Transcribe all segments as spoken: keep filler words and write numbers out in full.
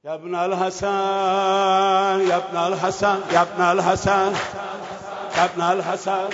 يا ابن الحسن يا ابن الحسن يا ابن الحسن يا ابن الحسن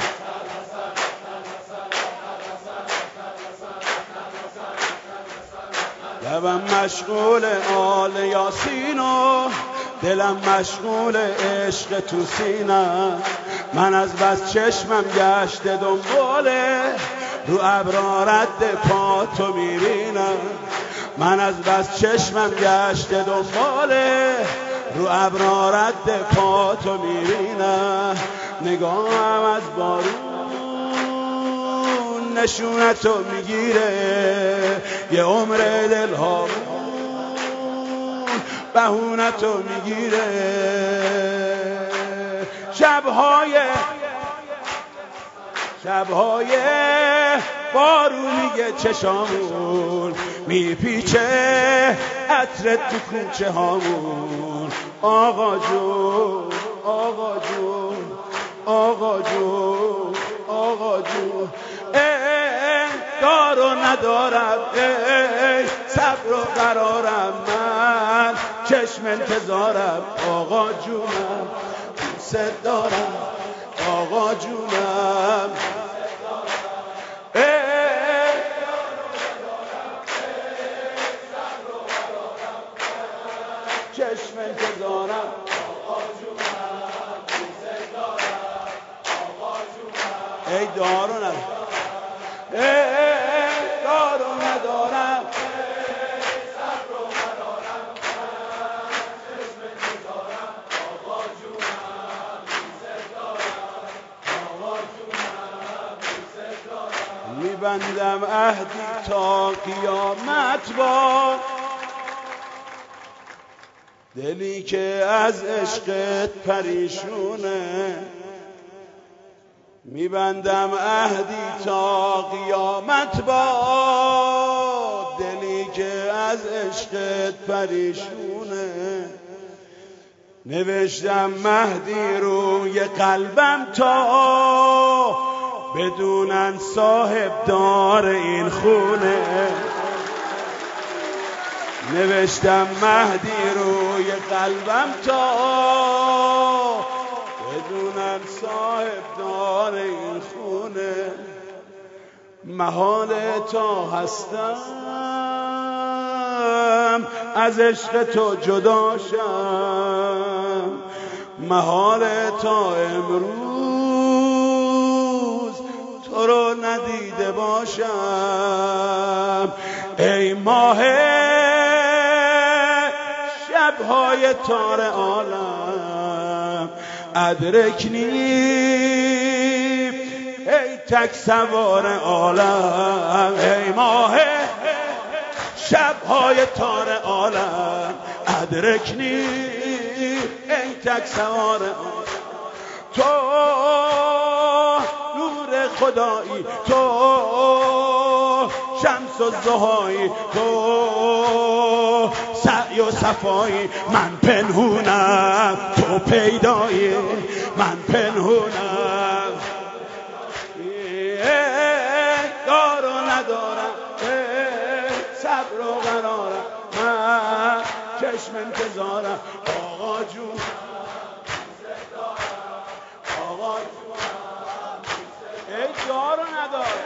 لبم مشغول آل یاسین و دلم مشغول عشق تو سینه. من از بس چشمم گشته دنباله رو ابرا رد پا تو میرینم. من از بس چشمم گشته دنباله رو ابرا رد پا تو میرینم. نگاهم از بارون نشونتو میگیره یه عمر دل ها بهونتو میگیره. شبهای شبهای بارونی چشامون میپیچه عطر تو کوچه هامون. آقا جون آقا جون آقا جون آقا جون ای دار و ندارم ای صبر و قرارم من چشم انتظارم. آقا جونم دوست دارم آقا جونم چشم انتظارم. آقا جونم دوست دارم آقا جونم ای دارو ندارم ای دارو ندارم صبر و قرارم چشم انتظارم. آقا جونم دوست دارم آقا جونم دوست دارم. میبندم عهدی تا قیامت با دلی که از عشقت پریشونه. میبندم عهدی تا قیامت با دلی که از عشقت پریشونه. نوشتم مهدی روی قلبم تا بدونن صاحب دار این خونه. نوشتم مهدی روی قلبم تا بدونن صاحب دار این خونه. محال تا هستم از عشق تو جدا شم. محال تا امروز تو رو ندیده باشم. ای ماه شبهای تار عالم ادرکنی ای تک سوار عالم. ای ماه شبهای تار عالم ادرکنی ای تک سوار عالم. تو نور خدایی تو شمس و ضحایی تو سعی و صفایی. من پنهونم تو پیدایی من پنهونم دار و ندارم صبر و قرارم من چشم انتظارم. آقا جون آقا جون ای دار و ندارم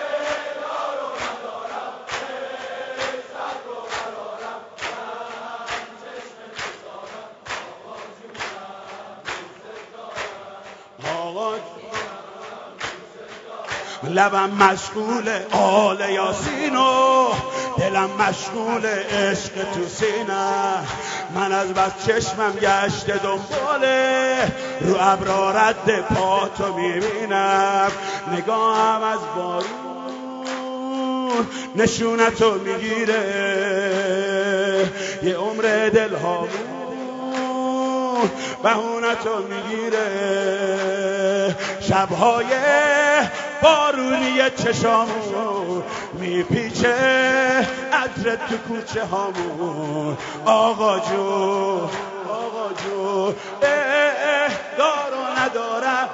لبم مشغول آل یاسین و دلم مشغول عشق تو سینه. من از بس چشمم گشته دنباله رو ابرا رد پا تو میبینم. نگاهم از بارون نشونتو میگیره یه عمر دل هامون بهونتو میگیره. شبهای بارونی چشامون میپیچه عطر تو کوچه هامون. آقا جون آقا جون اه دار و ندارم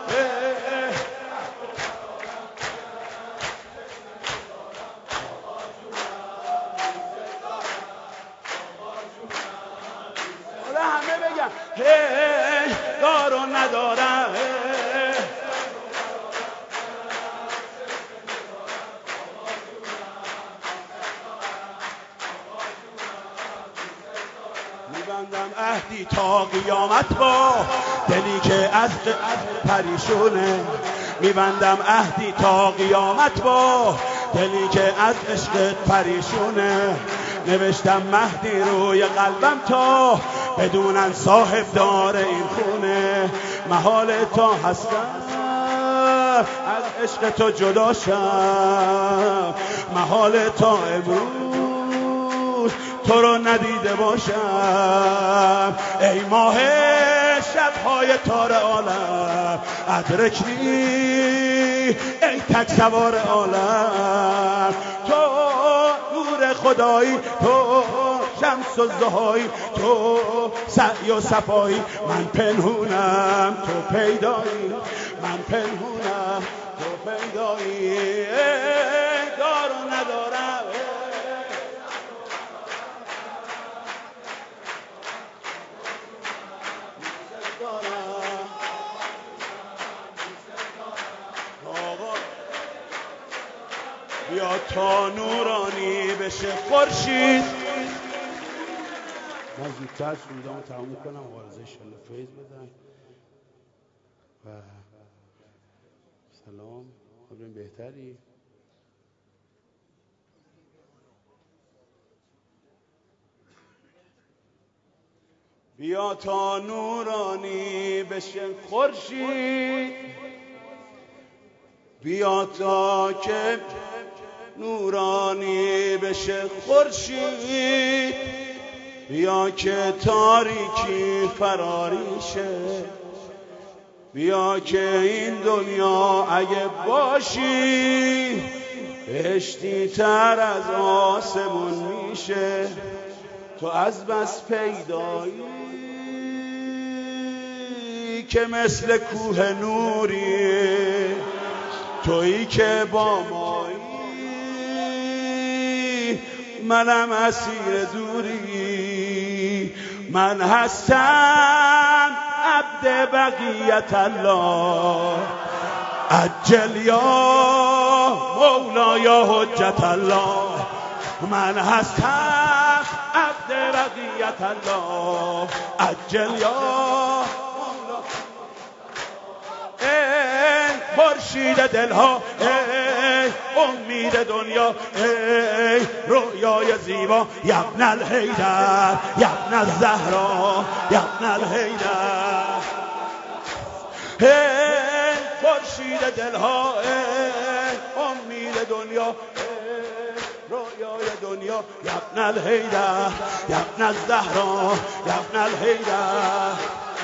همه بگم هی دار و ندارم میبندم عهدی تا قیامت با دلی که از پریشونه میبندم عهدی تا قیامت با دلی که از عشق پریشونه نوشتم مهدی روی قلبم تا بدونن صاحب دار این خونه محال تا هستم از عشق تو جدا شم محال تا امروز تو رو ندیده باشم ای ماه شبهای تار عالم ادرکنی ای تک سوار عالم تو نور خدایی تو شمس و ضحایی تو سعی و صفایی من پنهونم تو پیدایی من پنهونم تو پیدایی دار و ندارم بیا تا نورانی بشه خورشید من زودتر سودامو تموم کنم وارزه انشالله فیض بدم و سلام خبرین بهتری بیا تا نورانی بشه خورشید بیا تا که نورانی بشه خورشید بیا که تاریکی فراریشه بیا که این دنیا اگه باشی بهشتی تر از آسمون میشه تو از بس پیدایی که مثل کوه نوری تویی که با مایی منم اسیر دوری من هستم عبد بقیت الله عجل یا مولا یا حجت الله من هستم عبد بقیت الله عجل یا مولا ای خورشید دلها ای امید دنیا ای رویای زیبا یبن الحیدر یبن الزهرا یبن الحیدر ای خورشید دلها ای امید دنیا ای رویای دنیا یبن الحیدر یبن الزهرا یبن الحیدر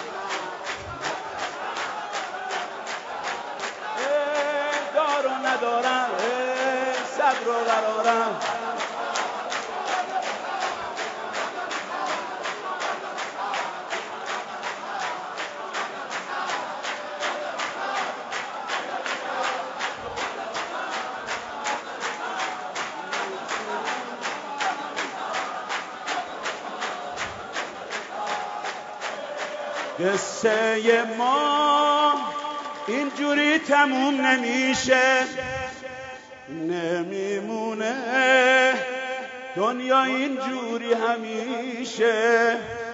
ندارم صبر و قرارم قصه ما اینجوری تموم نمیشه نمیمونه دنیا اینجوری همیشه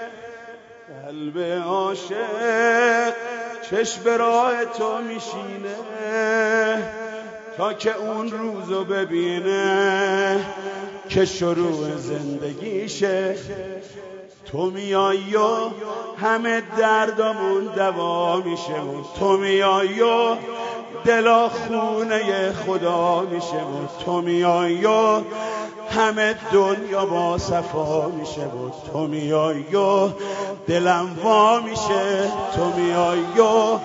قلب عاشق چشم راه تو میشینه تا که اون روزو ببینه که شروع زندگیشه تو میایی و همه دردامون دوا میشه و تو میایی و دلا خونه خدا میشه و تو میایی و همه دنیا با صفا میشه و تو میایی و دلم وا میشه تو میایی و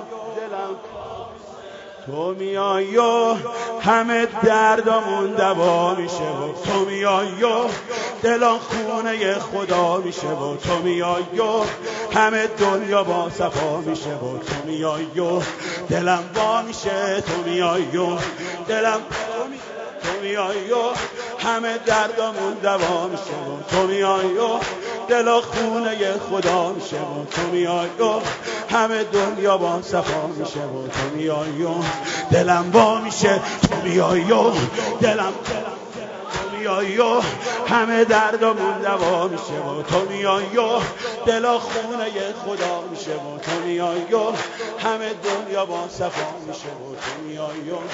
تو میایی و همه دردامون دوا میشه و تو میایی و دلان خونه خدا میشه و تو میایی و همه دنیا با صفا میشه و تو میایی و دلم وا میشه تو میایی و دلم تو میایی و همه دردامون دوا میشه و تو میایی و دل خونه خدا میشه و تو میای و همه دنیا با صفا میشه و تو میای و دلم با میشه تو میای و دلم تو میای و همه دردمون دوا میشه و تو میای و دل خونه خدا میشه و تو میای و همه دنیا با صفا میشه و تو میای و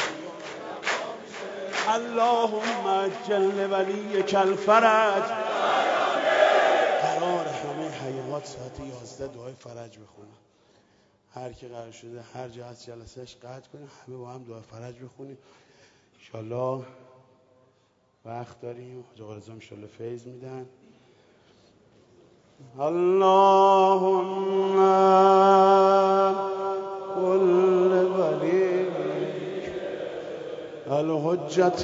اللهم اجل ولیک الفرج. قرار همه حیات ساعت یازده دعای فرج بخونم. هر کی قرار شده هر جا از جلسهش قطع کنه همه با هم دعای فرج بخونیم انشالله. وقت داریم. حاج رضا انشالله فیض میدن. اللهم کل ولیک الحجت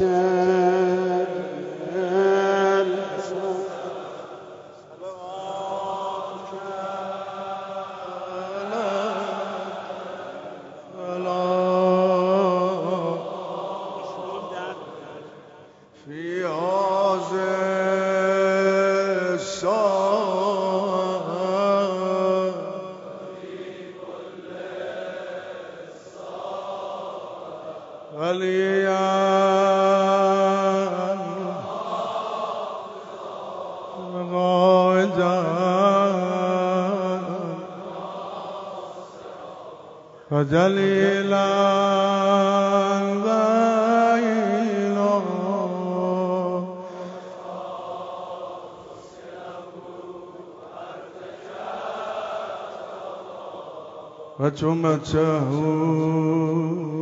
دلیلا ویلا و تمته